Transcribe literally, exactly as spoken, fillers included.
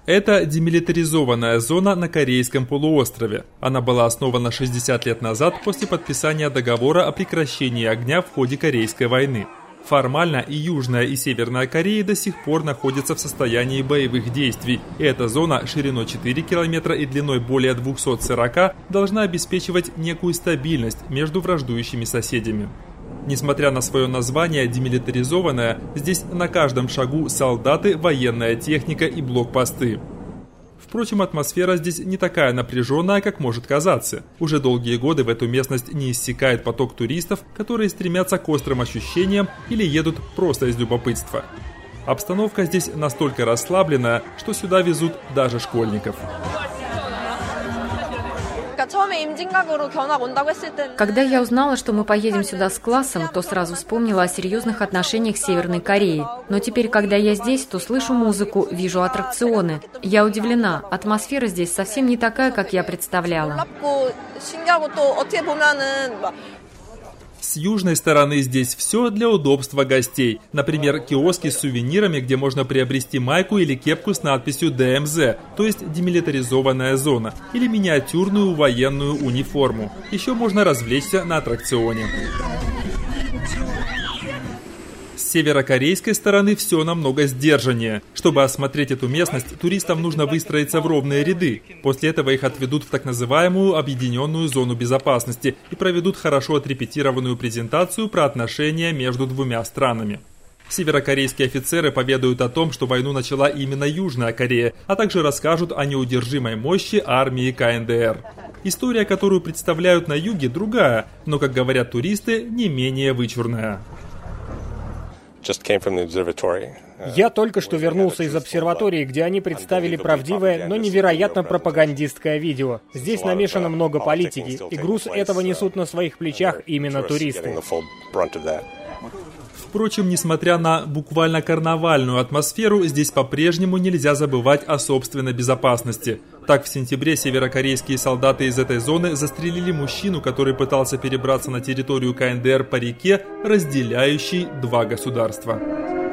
Это демилитаризованная зона на Корейском полуострове. Она была основана шестьдесят лет назад после подписания договора о прекращении огня в ходе Корейской войны. Формально и Южная, и Северная Кореи до сих пор находятся в состоянии боевых действий, и эта зона шириной четыре километра и длиной более двухсот сорока должна обеспечивать некую стабильность между враждующими соседями. Несмотря на свое название демилитаризованная, здесь на каждом шагу солдаты, военная техника и блокпосты. Впрочем, атмосфера здесь не такая напряженная, как может казаться. Уже долгие годы в эту местность не иссякает поток туристов, которые стремятся к острым ощущениям или едут просто из любопытства. Обстановка здесь настолько расслабленная, что сюда везут даже школьников. Когда я узнала, что мы поедем сюда с классом, то сразу вспомнила о серьезных отношениях с Северной Кореей. Но теперь, когда я здесь, то слышу музыку, вижу аттракционы. Я удивлена. Атмосфера здесь совсем не такая, как я представляла. С южной стороны здесь все для удобства гостей. Например, киоски с сувенирами, где можно приобрести майку или кепку с надписью Дэ Эм Зэ, то есть демилитаризованная зона, или миниатюрную военную униформу. Еще можно развлечься на аттракционе. С северокорейской стороны все намного сдержаннее. Чтобы осмотреть эту местность, туристам нужно выстроиться в ровные ряды. После этого их отведут в так называемую объединенную зону безопасности и проведут хорошо отрепетированную презентацию про отношения между двумя странами. Северокорейские офицеры поведают о том, что войну начала именно Южная Корея, а также расскажут о неудержимой мощи армии Ка Эн Дэ Эр. История, которую представляют на юге, другая, но, как говорят туристы, не менее вычурная. Я только что вернулся из обсерватории, где они представили правдивое, но невероятно пропагандистское видео. Здесь намешано много политики, и груз этого несут на своих плечах именно туристы. Впрочем, несмотря на буквально карнавальную атмосферу, здесь по-прежнему нельзя забывать о собственной безопасности. Так, в сентябре северокорейские солдаты из этой зоны застрелили мужчину, который пытался перебраться на территорию Ка Эн Дэ Эр по реке, разделяющей два государства.